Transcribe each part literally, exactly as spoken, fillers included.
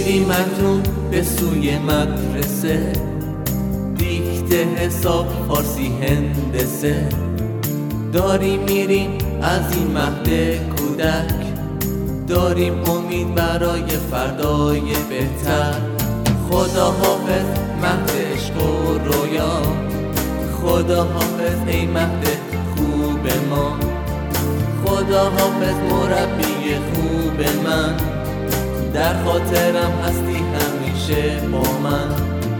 میری مجنون به سوی مدرسه، دیکته حساب فارسی هندسه. داریم میریم از این مهد کودک، داریم امید برای فردای بهتر. خدا حافظ مهد عشق و رویا، خدا حافظ ای مهد خوب ما، خدا حافظ مربی خوب من، در خاطرم هستی همیشه با من.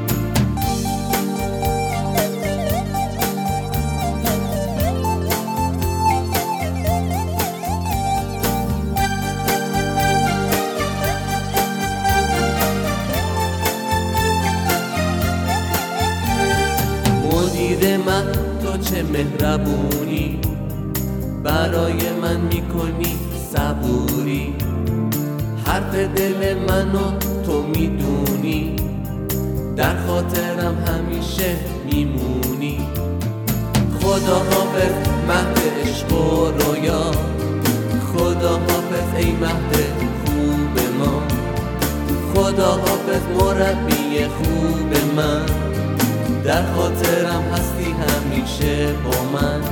مدیر من تو چه مهربونی، برای من میکنی صبوری، حرف دل منو تو میدونی، در خاطرم همیشه میمونی. خدا حافظ مهد عشق و رویا، خدا حافظ ای مهد خوب ما، خدا حافظ مربی خوب من، در خاطرم هستی همیشه با من.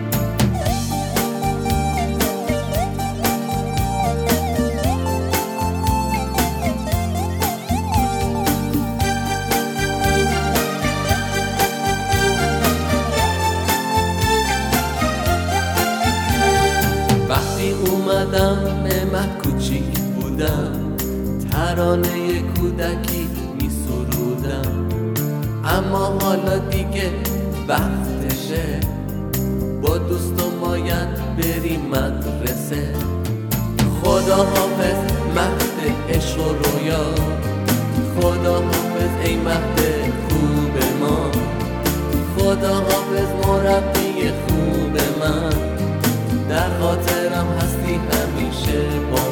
وقتی اومدم به مهد کوچیک بودم، ترانه کودکی می سرودم، اما حالا دیگه وقتشه، با دوستم باید بریم مدرسه. خدا حافظ مهد عشق و رویا، خدا حافظ ای مهد خوب ما، خدا حافظ مربی خوب من، در خاطرم هستی همیشه با